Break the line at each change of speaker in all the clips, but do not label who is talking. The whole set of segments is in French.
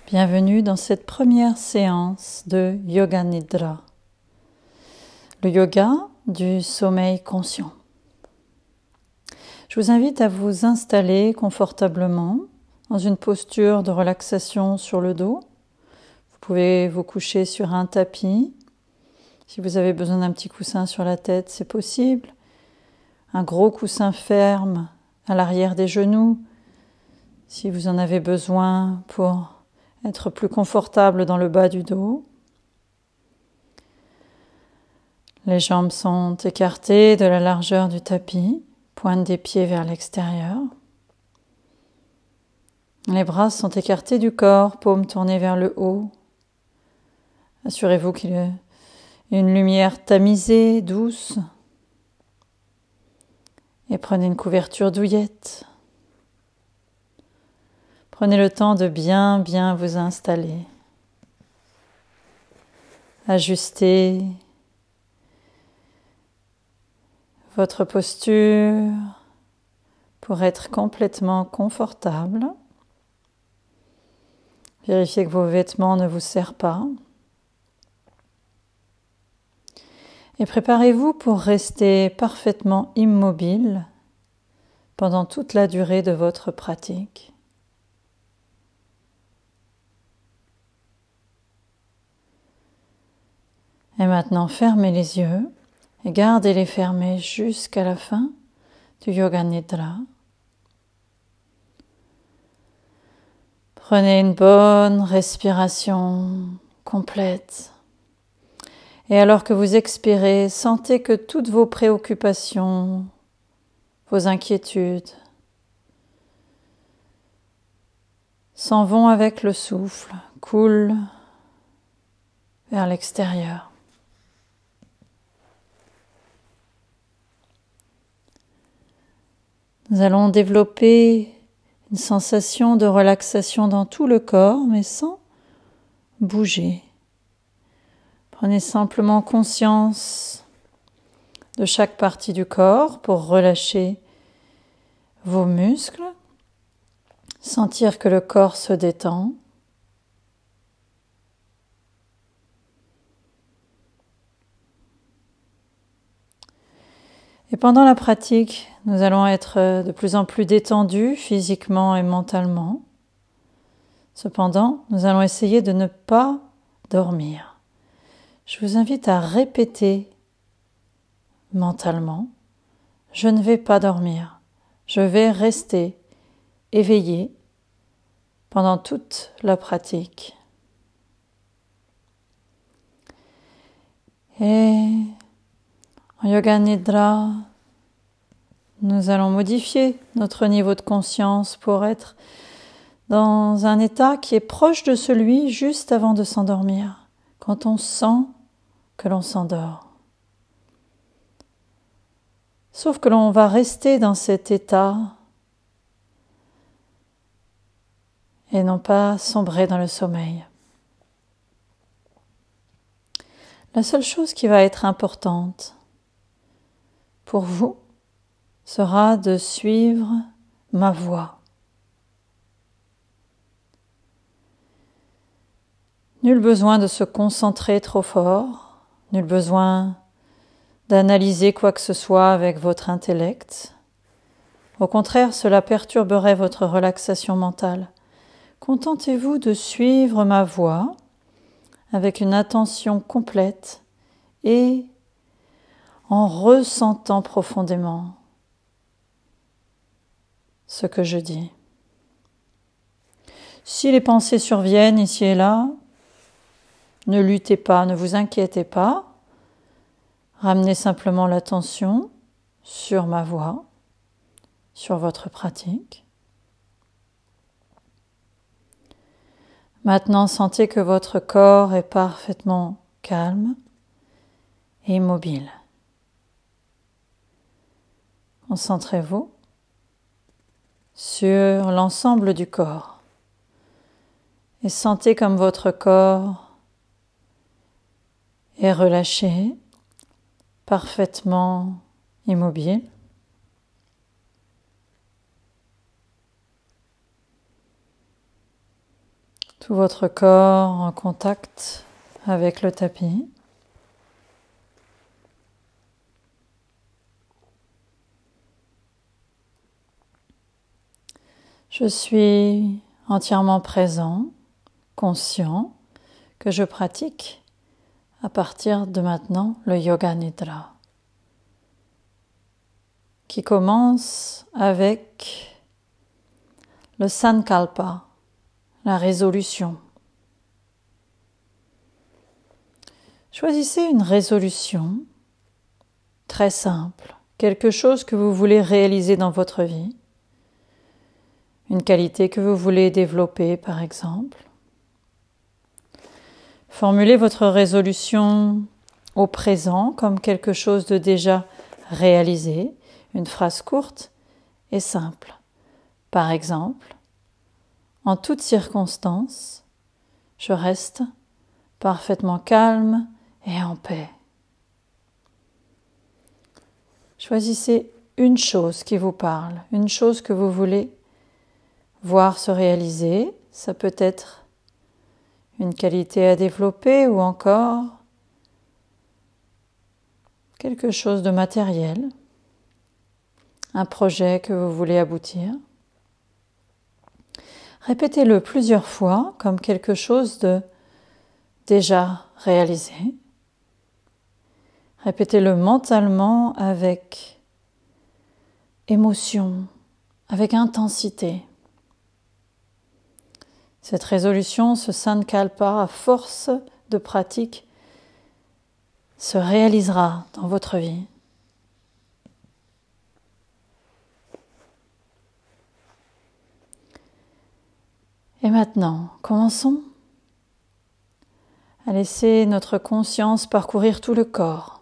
Bienvenue dans cette première séance de Yoga Nidra, le yoga du sommeil conscient. Je vous invite à vous installer confortablement dans une posture de relaxation sur le dos. Vous pouvez vous coucher sur un tapis. Si vous avez besoin d'un petit coussin sur la tête, c'est possible. Un gros coussin ferme à l'arrière des genoux, si vous en avez besoin pour être plus confortable dans le bas du dos. Les jambes sont écartées de la largeur du tapis, pointe des pieds vers l'extérieur. Les bras sont écartés du corps, paumes tournées vers le haut. Assurez-vous qu'il y ait une lumière tamisée, douce. Et prenez une couverture douillette. Prenez le temps de bien vous installer. Ajustez votre posture pour être complètement confortable. Vérifiez que vos vêtements ne vous serrent pas. Et préparez-vous pour rester parfaitement immobile pendant toute la durée de votre pratique. Et maintenant, fermez les yeux et gardez-les fermés jusqu'à la fin du Yoga Nidra. Prenez une bonne respiration complète. Et alors que vous expirez, sentez que toutes vos préoccupations, vos inquiétudes s'en vont avec le souffle, coulent vers l'extérieur. Nous allons développer une sensation de relaxation dans tout le corps, mais sans bouger. Prenez simplement conscience de chaque partie du corps pour relâcher vos muscles, sentir que le corps se détend. Et pendant la pratique, nous allons être de plus en plus détendus physiquement et mentalement. Cependant, nous allons essayer de ne pas dormir. Je vous invite à répéter mentalement, je ne vais pas dormir, je vais rester éveillé pendant toute la pratique. Et en Yoga Nidra, nous allons modifier notre niveau de conscience pour être dans un état qui est proche de celui juste avant de s'endormir, quand on sent que l'on s'endort. Sauf que l'on va rester dans cet état et non pas sombrer dans le sommeil. La seule chose qui va être importante pour vous sera de suivre ma voix. Nul besoin de se concentrer trop fort, nul besoin d'analyser quoi que ce soit avec votre intellect. Au contraire, cela perturberait votre relaxation mentale. Contentez-vous de suivre ma voix avec une attention complète et en ressentant profondément ce que je dis. Si les pensées surviennent ici et là, ne luttez pas, ne vous inquiétez pas. Ramenez simplement l'attention sur ma voix, sur votre pratique. Maintenant, sentez que votre corps est parfaitement calme et immobile. Concentrez-vous sur l'ensemble du corps et sentez comme votre corps est relâché, parfaitement immobile. Tout votre corps en contact avec le tapis. Je suis entièrement présent, conscient que je pratique à partir de maintenant le Yoga Nidra, qui commence avec le Sankalpa, la résolution. Choisissez une résolution très simple, quelque chose que vous voulez réaliser dans votre vie, une qualité que vous voulez développer par exemple. Formulez votre résolution au présent comme quelque chose de déjà réalisé, une phrase courte et simple. Par exemple, en toutes circonstances, je reste parfaitement calme et en paix. Choisissez une chose qui vous parle, une chose que vous voulez voir se réaliser. Ça peut être une qualité à développer ou encore quelque chose de matériel, un projet que vous voulez aboutir. Répétez-le plusieurs fois comme quelque chose de déjà réalisé. Répétez-le mentalement avec émotion, avec intensité. Cette résolution, ce sankalpa, à force de pratique, se réalisera dans votre vie. Et maintenant, commençons à laisser notre conscience parcourir tout le corps.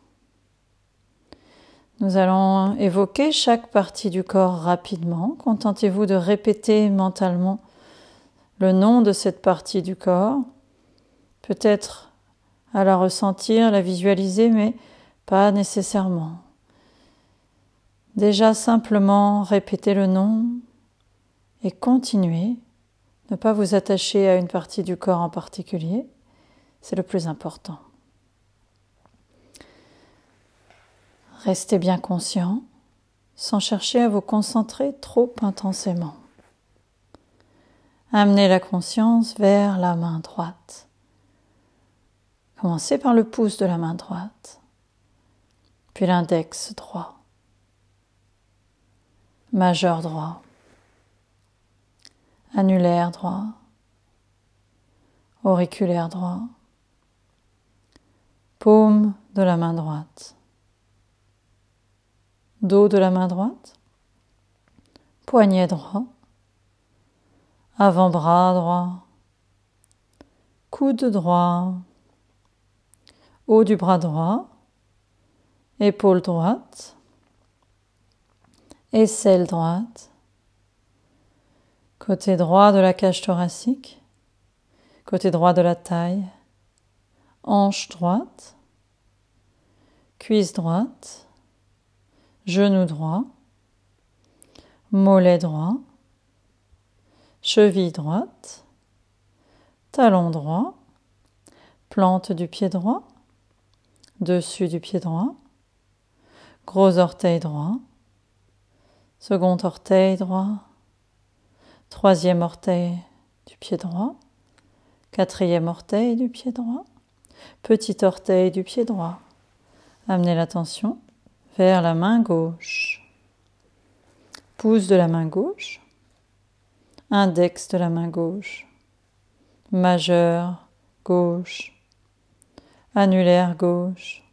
Nous allons évoquer chaque partie du corps rapidement. Contentez-vous de répéter mentalement le nom de cette partie du corps. Peut-être à la ressentir, la visualiser, mais pas nécessairement. Déjà simplement répéter le nom et continuer. Ne pas vous attacher à une partie du corps en particulier, c'est le plus important. Restez bien conscient, sans chercher à vous concentrer trop intensément. Amenez la conscience vers la main droite. Commencez par le pouce de la main droite, puis l'index droit, majeur droit, annulaire droit, auriculaire droit, paume de la main droite, dos de la main droite, poignet droit, avant-bras droit, coude droit, haut du bras droit, épaule droite, aisselle droite, côté droit de la cage thoracique, côté droit de la taille, hanche droite, cuisse droite, genou droit, mollet droit, cheville droite, talon droit, plante du pied droit, dessus du pied droit, gros orteil droit, second orteil droit, troisième orteil du pied droit, quatrième orteil du pied droit, petit orteil du pied droit. Amenez l'attention vers la main gauche, pouce de la main gauche, index de la main gauche, majeur gauche, annulaire gauche,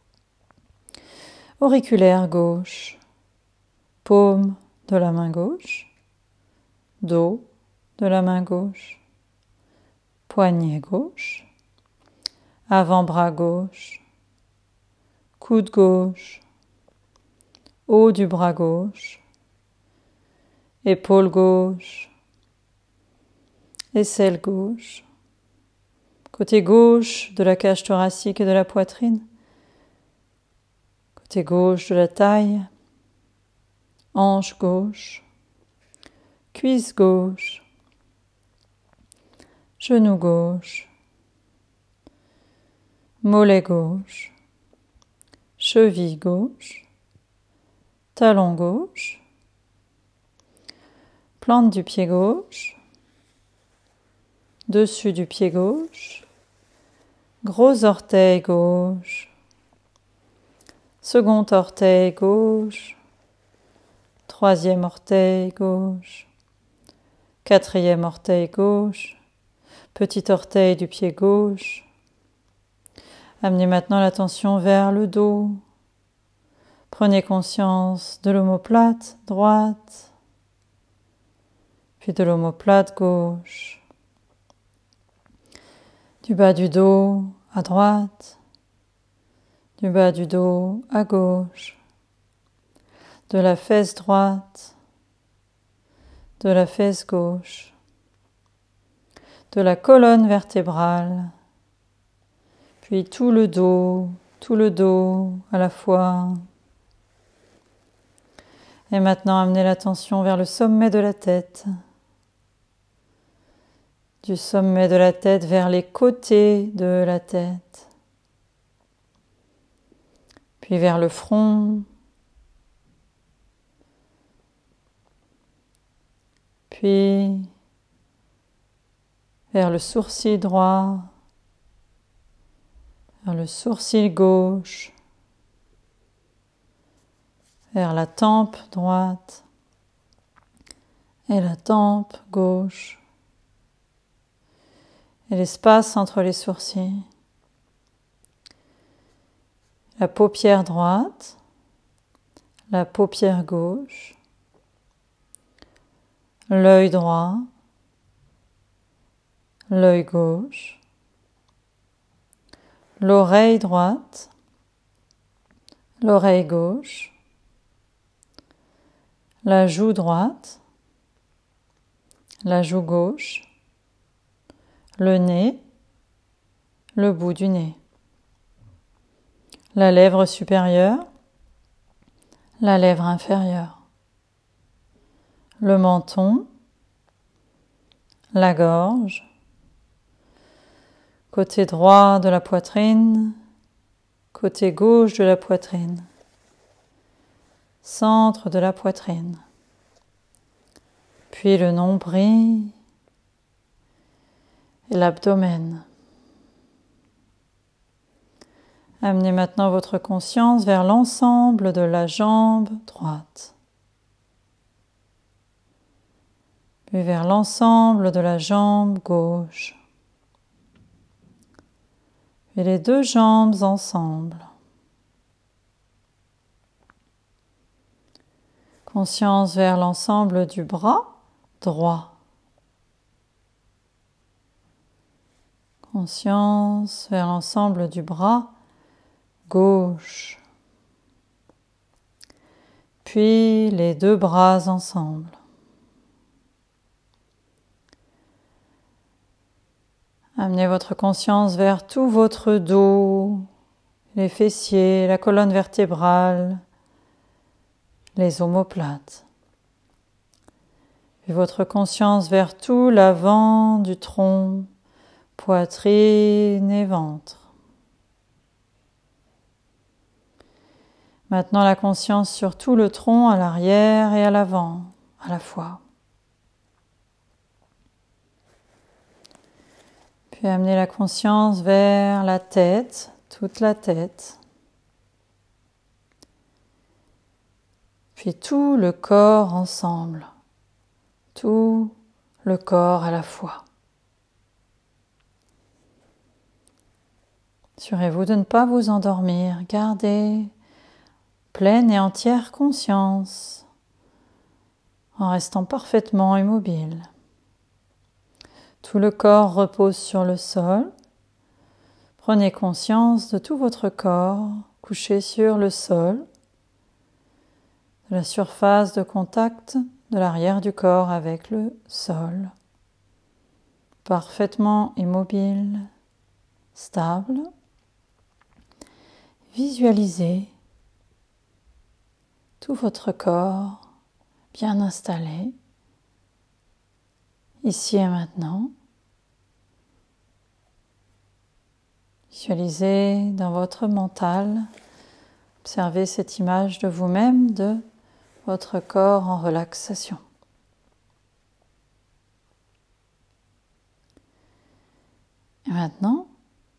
auriculaire gauche, paume de la main gauche, dos de la main gauche, poignet gauche, avant-bras gauche, coude gauche, haut du bras gauche, épaule gauche, aisselle gauche, côté gauche de la cage thoracique et de la poitrine, côté gauche de la taille, hanche gauche, cuisse gauche, genou gauche, mollet gauche, cheville gauche, talon gauche, plante du pied gauche, dessus du pied gauche, gros orteil gauche, second orteil gauche, troisième orteil gauche, quatrième orteil gauche, petit orteil du pied gauche. Amenez maintenant l'attention vers le dos. Prenez conscience de l'omoplate droite, puis de l'omoplate gauche, du bas du dos à droite, du bas du dos à gauche, de la fesse droite, de la fesse gauche, de la colonne vertébrale, puis tout le dos à la fois. Et maintenant, amenez l'attention vers le sommet de la tête. Du sommet de la tête vers les côtés de la tête. Puis vers le front. Puis vers le sourcil droit. Vers le sourcil gauche. Vers la tempe droite et la tempe gauche et l'espace entre les sourcils. La paupière droite, la paupière gauche, l'œil droit, l'œil gauche, l'oreille droite, l'oreille gauche, la joue droite, la joue gauche, le nez, le bout du nez, la lèvre supérieure, la lèvre inférieure, le menton, la gorge, côté droit de la poitrine, côté gauche de la poitrine, centre de la poitrine, puis le nombril et l'abdomen. Amenez maintenant votre conscience vers l'ensemble de la jambe droite, puis vers l'ensemble de la jambe gauche, puis les deux jambes ensemble. Conscience vers l'ensemble du bras droit. Conscience vers l'ensemble du bras gauche. Puis les deux bras ensemble. Amenez votre conscience vers tout votre dos, les fessiers, la colonne vertébrale, les omoplates. Puis votre conscience vers tout l'avant du tronc, poitrine et ventre. Maintenant la conscience sur tout le tronc à l'arrière et à l'avant, à la fois. Puis amenez la conscience vers la tête, toute la tête. Puis tout le corps ensemble, tout le corps à la fois. Assurez-vous de ne pas vous endormir, gardez pleine et entière conscience en restant parfaitement immobile. Tout le corps repose sur le sol. Prenez conscience de tout votre corps couché sur le sol, de la surface de contact de l'arrière du corps avec le sol. Parfaitement immobile, stable. Visualisez tout votre corps bien installé, ici et maintenant, Visualisez dans votre mental, observez cette image de vous-même, de votre corps en relaxation. Et maintenant,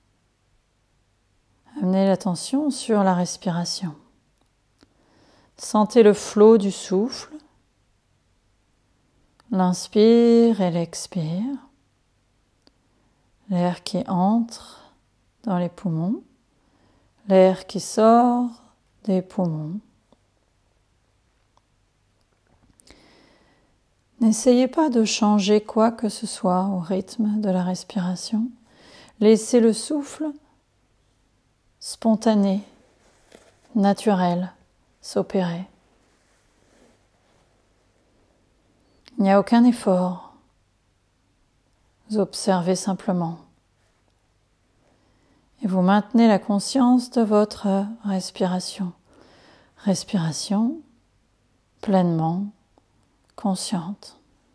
amenez l'attention sur la respiration. Sentez le flot du souffle. L'inspire et l'expire. L'air qui entre dans les poumons. L'air qui sort des poumons. N'essayez pas de changer quoi que ce soit au rythme de la respiration. Laissez le souffle spontané, naturel, s'opérer. Il n'y a aucun effort. Vous observez simplement. Et vous maintenez la conscience de votre respiration. Respiration pleinement consciente.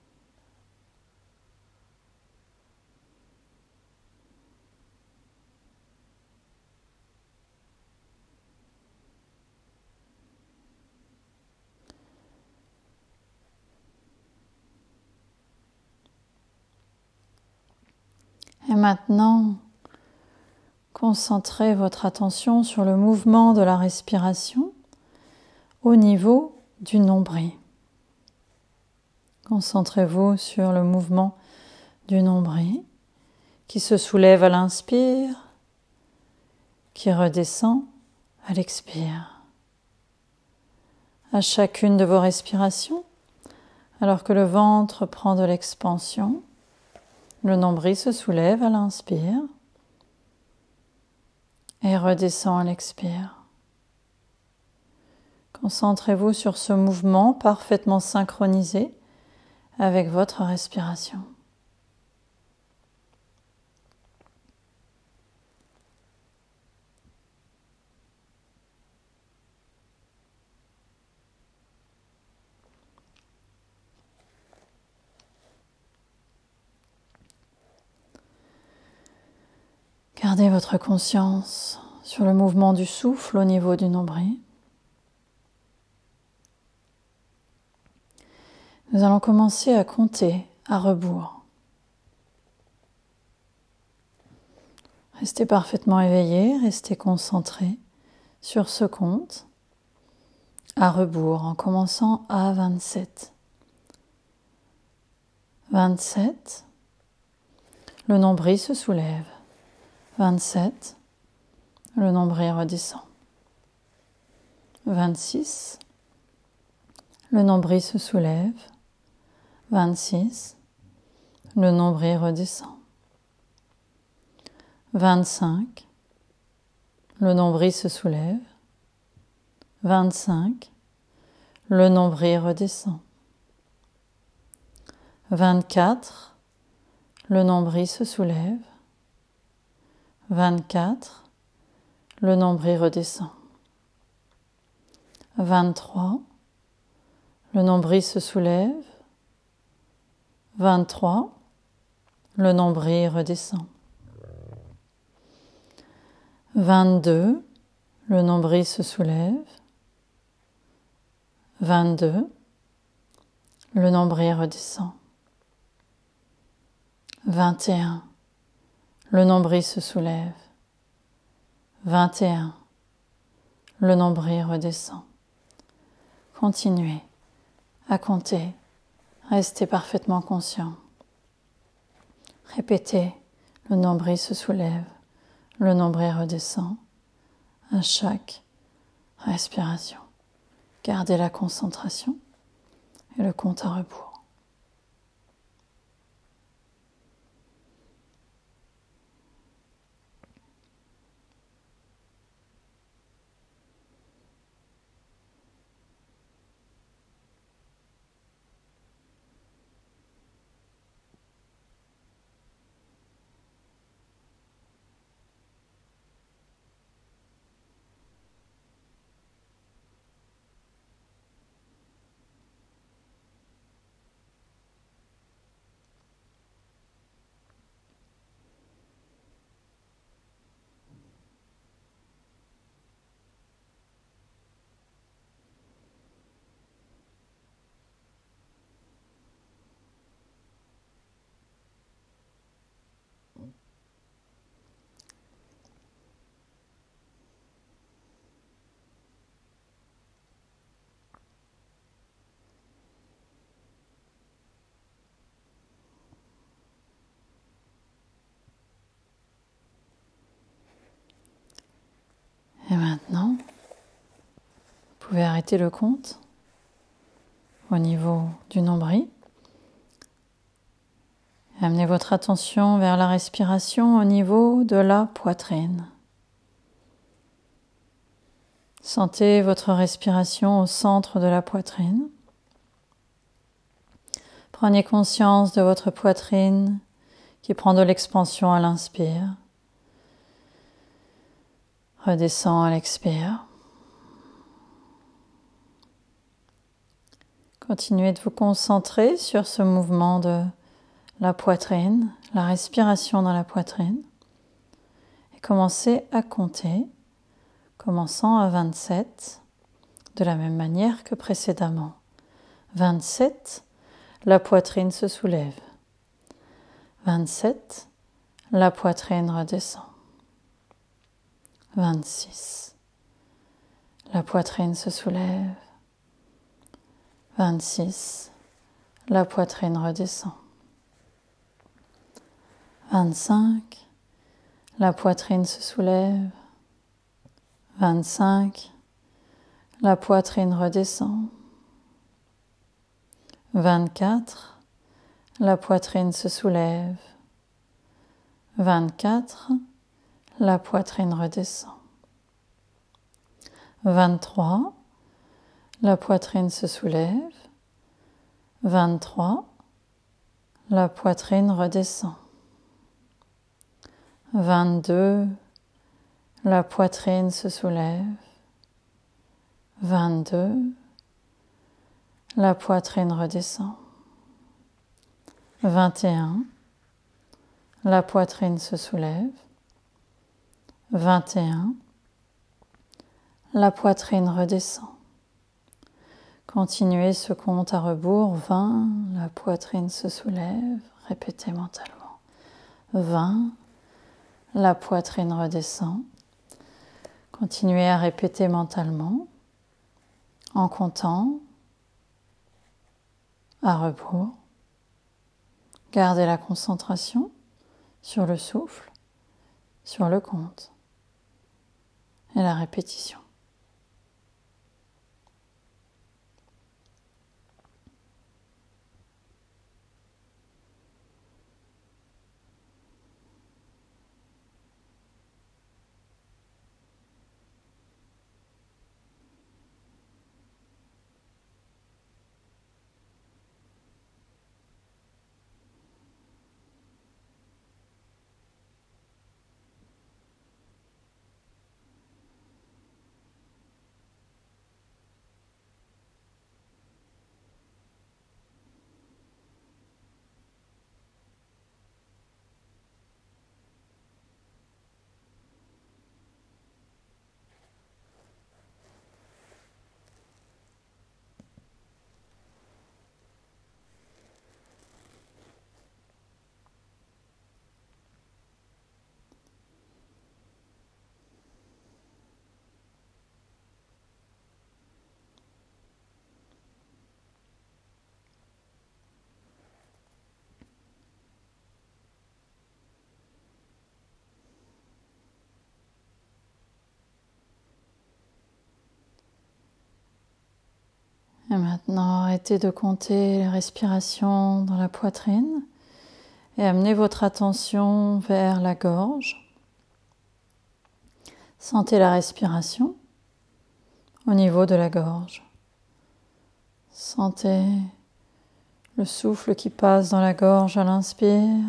Et maintenant, concentrez votre attention sur le mouvement de la respiration au niveau du nombril. Concentrez-vous sur le mouvement du nombril qui se soulève à l'inspire, qui redescend à l'expire. À chacune de vos respirations, alors que le ventre prend de l'expansion, le nombril se soulève à l'inspire et redescend à l'expire. Concentrez-vous sur ce mouvement parfaitement synchronisé avec votre respiration. Gardez votre conscience sur le mouvement du souffle au niveau du nombril. Nous allons commencer à compter à rebours. Restez parfaitement éveillé, restez concentré sur ce compte à rebours en commençant à 27. 27, le nombril se soulève. 27, le nombril redescend. 26, le nombril se soulève. 26, le nombril redescend. 25, le nombril se soulève. 25, le nombril redescend. 24, le nombril se soulève. 24, le nombril redescend. 23, le nombril se soulève. 23, le nombril redescend. 22, le nombril se soulève. 22, le nombril redescend. 21, le nombril se soulève. 21, le nombril redescend. Continuez à compter. Restez parfaitement conscient. Répétez, le nombril se soulève, le nombril redescend à chaque respiration. Gardez la concentration et le compte à rebours. pouvez arrêter le compte au niveau du nombril. Amenez votre attention vers la respiration au niveau de la poitrine. Sentez votre respiration au centre de la poitrine. Prenez conscience de votre poitrine qui prend de l'expansion à l'inspire. Redescend à l'expire. Continuez de vous concentrer sur ce mouvement de la poitrine, la respiration dans la poitrine. Et commencez à compter, commençant à 27, de la même manière que précédemment. 27, la poitrine se soulève. 27, la poitrine redescend. 26, la poitrine se soulève. 26, la poitrine redescend. 25, la poitrine se soulève. 25, la poitrine redescend. 24, la poitrine se soulève. 24, la poitrine redescend. 23, la poitrine se soulève. 23, la poitrine redescend. 22, la poitrine se soulève. 22, la poitrine redescend. 21, la poitrine se soulève. 21, la poitrine redescend. Continuez ce compte à rebours. 20, la poitrine se soulève. Répétez mentalement. 20, la poitrine redescend. Continuez à répéter mentalement en comptant à rebours. Gardez la concentration sur le souffle, sur le compte et la répétition. Et maintenant, arrêtez de compter les respirations dans la poitrine et amenez votre attention vers la gorge. Sentez la respiration au niveau de la gorge. Sentez le souffle qui passe dans la gorge à l'inspire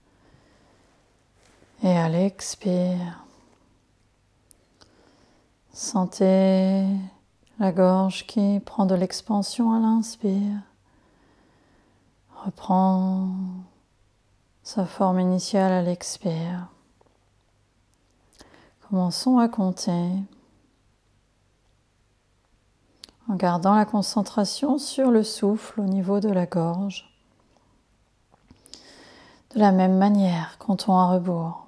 et à l'expire. Sentez la gorge qui prend de l'expansion à l'inspire, reprend sa forme initiale à l'expire. Commençons à compter en gardant la concentration sur le souffle au niveau de la gorge. De la même manière, comptons à rebours.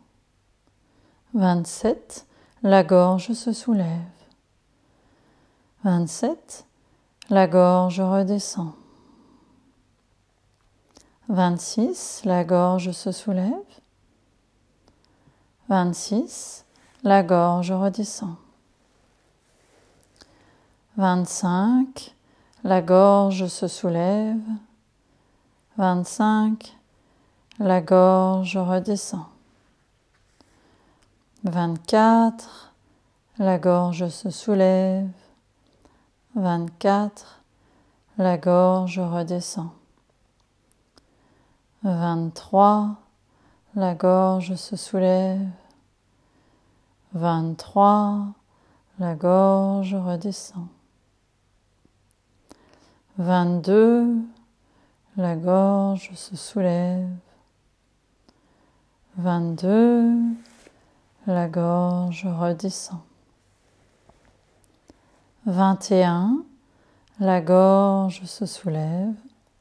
27, la gorge se soulève. 27, la gorge redescend. 26, la gorge se soulève. 26, la gorge redescend. 25, la gorge se soulève. 25, la gorge redescend. 24, la gorge se soulève. 24, la gorge redescend. 23, la gorge se soulève. 23, la gorge redescend. 22, la gorge se soulève. 22, la gorge redescend. 21, la gorge se soulève.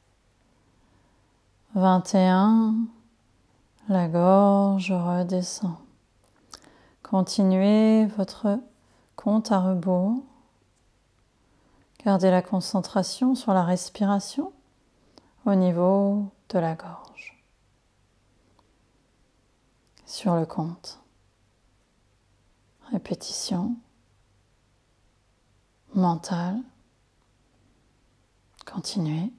21, la gorge redescend. Continuez votre compte à rebours. Gardez la concentration sur la respiration au niveau de la gorge. Sur le compte. Répétition mentale. Continuez.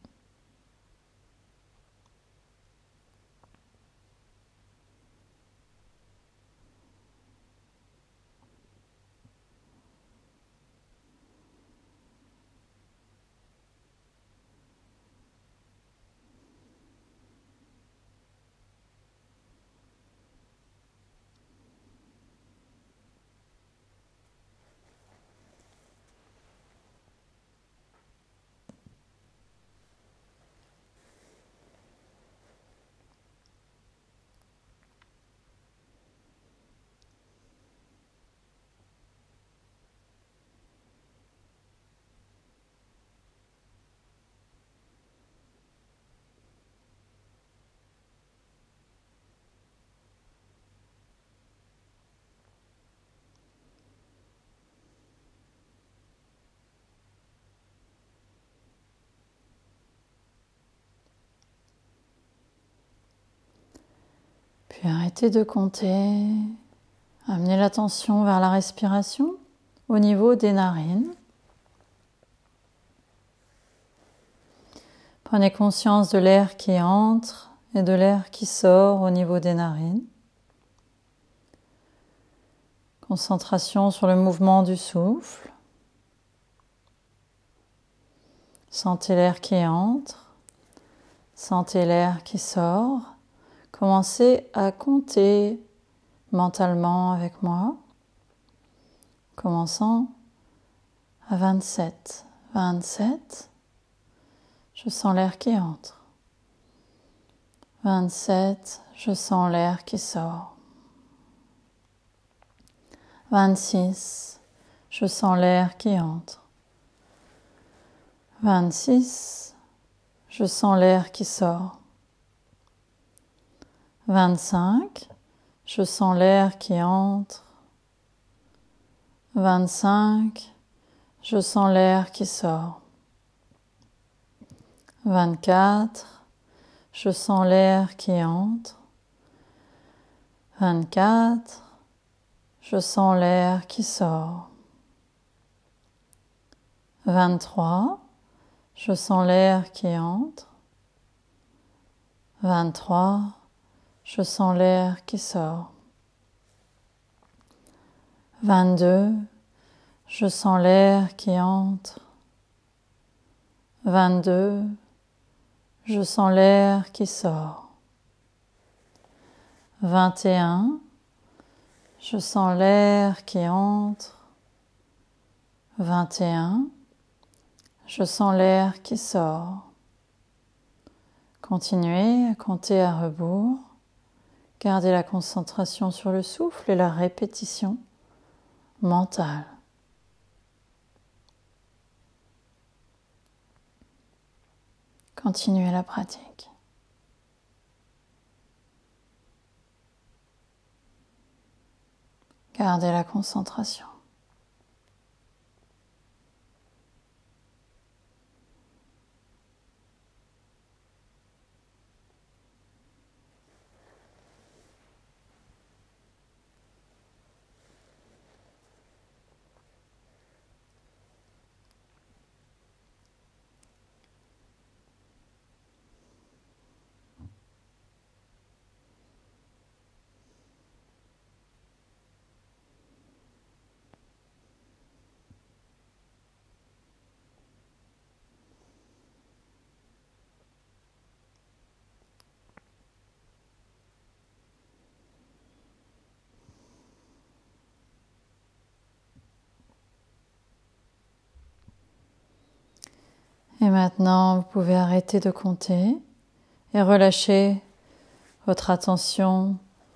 Puis arrêtez de compter. Amenez l'attention vers la respiration au niveau des narines. Prenez conscience de l'air qui entre et de l'air qui sort au niveau des narines. Concentration sur le mouvement du souffle. Sentez l'air qui entre, sentez l'air qui sort. Commencez à compter mentalement avec moi, commençant à 27. 27, je sens l'air qui entre. 27, je sens l'air qui sort. 26, je sens l'air qui entre. 26, je sens l'air qui sort. 25, je sens l'air qui entre. 25, je sens l'air qui sort. 24, je sens l'air qui entre. 24, je sens l'air qui sort. 23, je sens l'air qui entre. 23, je sens l'air qui sort. 22, je sens l'air qui entre. 22, je sens l'air qui sort. 21, je sens l'air qui entre. 21, je sens l'air qui sort. Continuez à compter à rebours. Gardez la concentration sur le souffle et la répétition mentale. Continuez la pratique. Gardez la concentration. Et maintenant, vous pouvez arrêter de compter et relâcher votre attention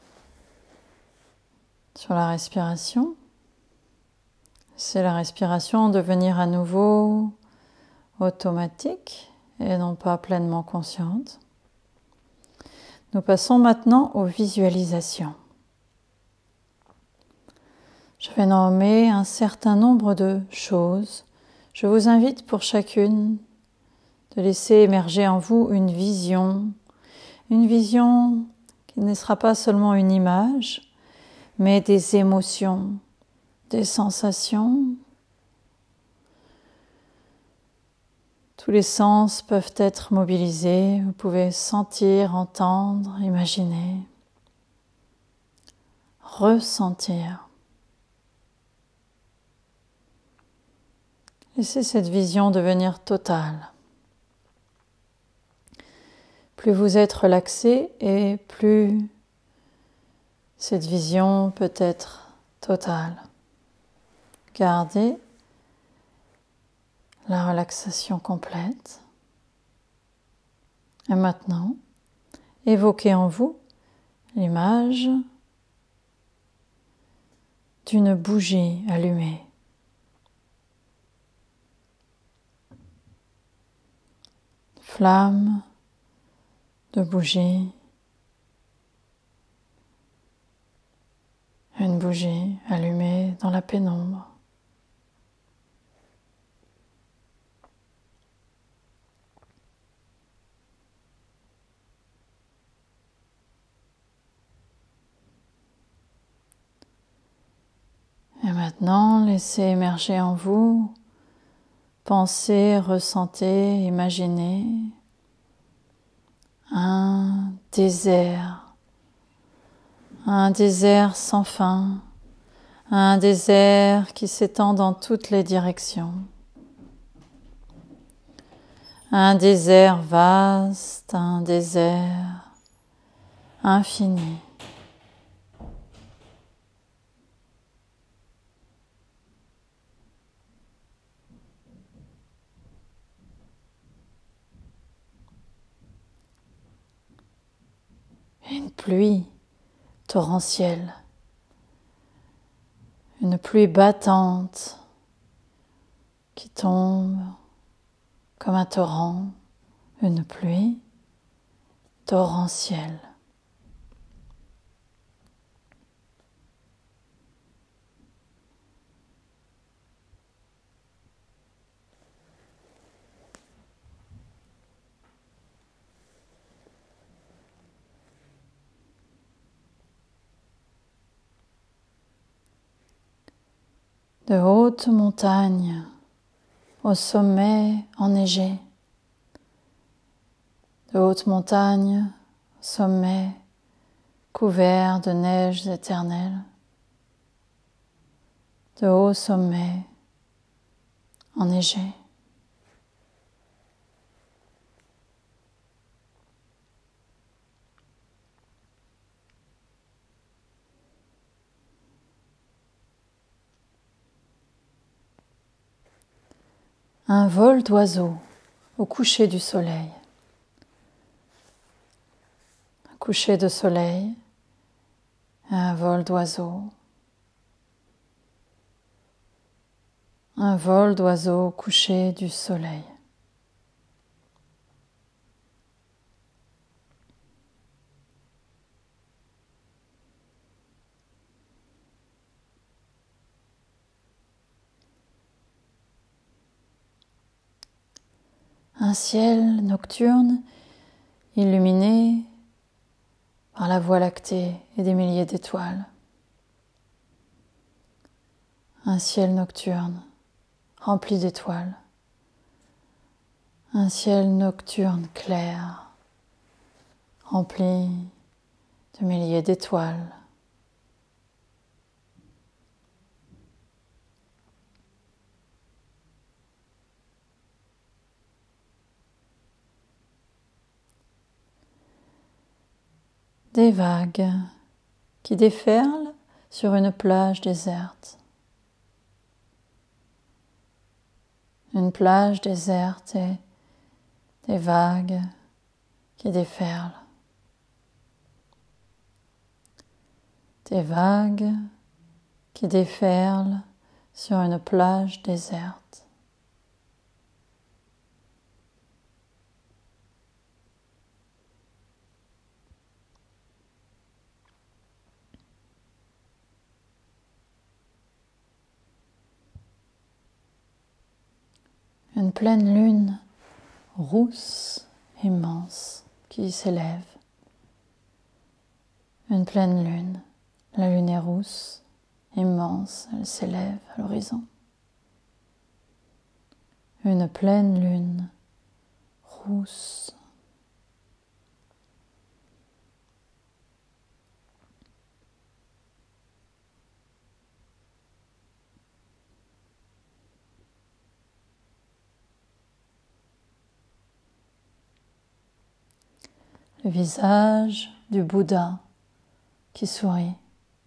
sur la respiration. C'est la respiration devenir à nouveau automatique et non pas pleinement consciente. Nous passons maintenant aux visualisations. Je vais nommer un certain nombre de choses. Je vous invite pour chacune de laisser émerger en vous une vision qui ne sera pas seulement une image, mais des émotions, des sensations. Tous les sens peuvent être mobilisés, vous pouvez sentir, entendre, imaginer, ressentir. Laissez cette vision devenir totale. Plus vous êtes relaxé et plus cette vision peut être totale. Gardez la relaxation complète. Et maintenant, évoquez en vous l'image d'une bougie allumée. Flamme de bougie. Une bougie allumée dans la pénombre. Et maintenant, laissez émerger en vous, pensez, ressentez, imaginez un désert sans fin, un désert qui s'étend dans toutes les directions, un désert vaste, un désert infini. Une pluie torrentielle, une pluie battante qui tombe comme un torrent, une pluie torrentielle. De hautes montagnes au sommet enneigé, de hautes montagnes au sommet couvert de neiges éternelles, de hauts sommets enneigés. Un vol d'oiseaux au coucher du soleil. Un coucher de soleil, un vol d'oiseaux. Un vol d'oiseaux au coucher du soleil. Un ciel nocturne illuminé par la Voie lactée et des milliers d'étoiles. Un ciel nocturne rempli d'étoiles. Un ciel nocturne clair, rempli de milliers d'étoiles. Des vagues qui déferlent sur une plage déserte. Une plage déserte et des vagues qui déferlent, des vagues qui déferlent sur une plage déserte. Une pleine lune rousse, immense, qui s'élève. Une pleine lune, la lune est rousse, immense, elle s'élève à l'horizon. Une pleine lune rousse. Le visage du Bouddha qui sourit.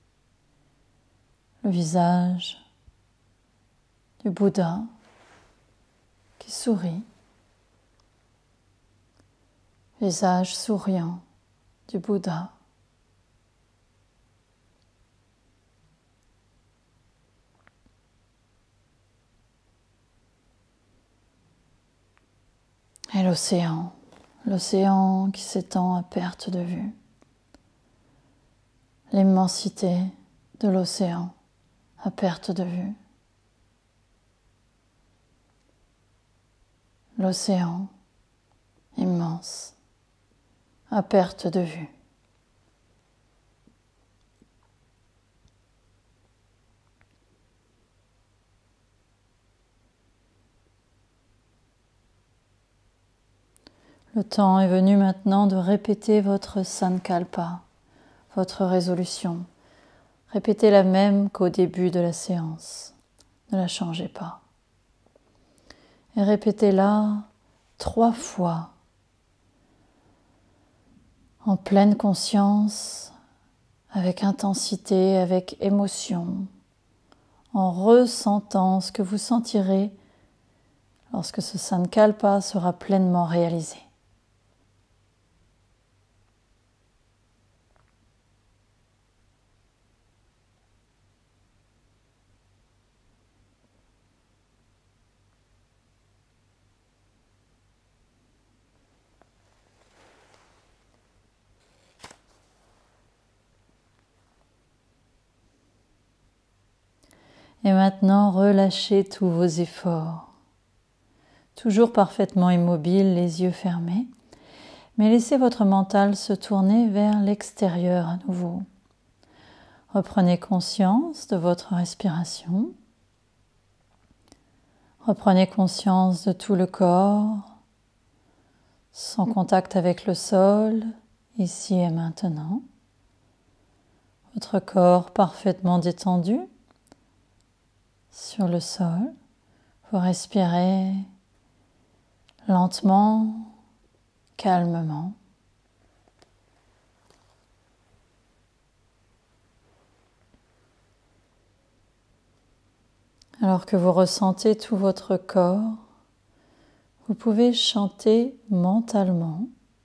Le visage du Bouddha qui sourit. Visage souriant du Bouddha. Et l'océan qui s'étend à perte de vue. L'immensité de l'océan à perte de vue. L'océan immense à perte de vue. Le temps est venu maintenant de répéter votre sankalpa, votre résolution. Répétez la même qu'au début de la séance. Ne la changez pas. Et répétez-la 3 fois, en pleine conscience, avec intensité, avec émotion, en ressentant ce que vous sentirez lorsque ce sankalpa sera pleinement réalisé. Et maintenant, relâchez tous vos efforts. Toujours parfaitement immobile, les yeux fermés, mais laissez votre mental se tourner vers l'extérieur à nouveau. Reprenez conscience de votre respiration. Reprenez conscience de tout le corps, sans contact avec le sol, ici et maintenant. Votre corps parfaitement détendu sur le sol. Vous respirez lentement, calmement. Alors que vous ressentez tout votre corps, vous pouvez chanter mentalement.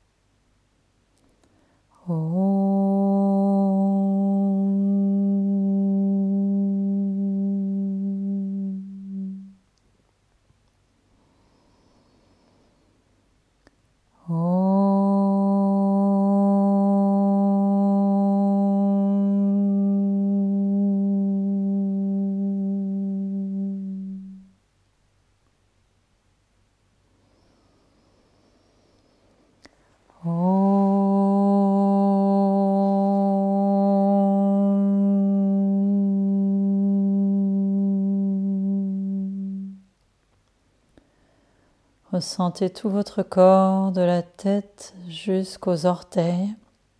Ressentez tout votre corps, de la tête jusqu'aux orteils.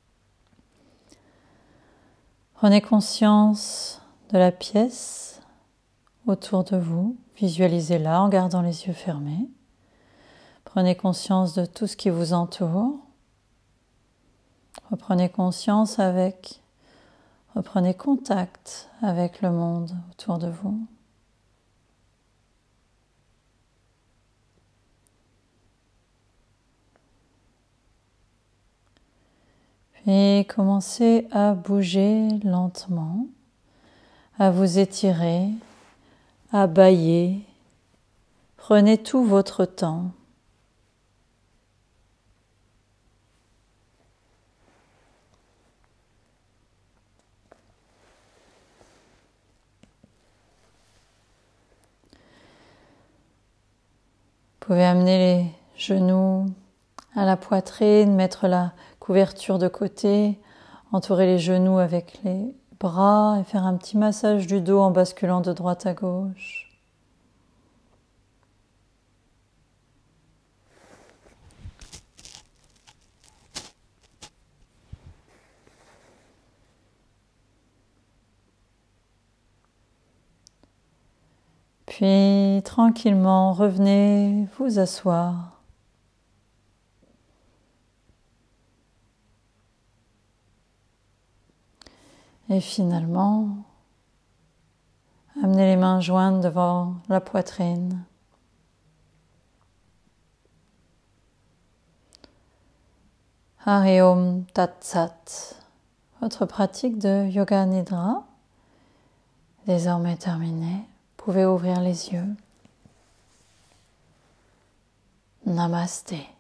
Prenez conscience de la pièce autour de vous. Visualisez-la en gardant les yeux fermés. Prenez conscience de tout ce qui vous entoure. Reprenez contact avec le monde autour de vous. Puis commencez à bouger lentement, à vous étirer, à bâiller. Prenez tout votre temps. Vous pouvez amener les genoux à la poitrine, mettre la couverture de côté, entourer les genoux avec les bras et faire un petit massage du dos en basculant de droite à gauche. Puis tranquillement, revenez vous asseoir. Et finalement, amenez les mains jointes devant la poitrine. Hari Om Tat Sat. Votre pratique de Yoga Nidra est désormais terminée. Vous pouvez ouvrir les yeux. Namasté.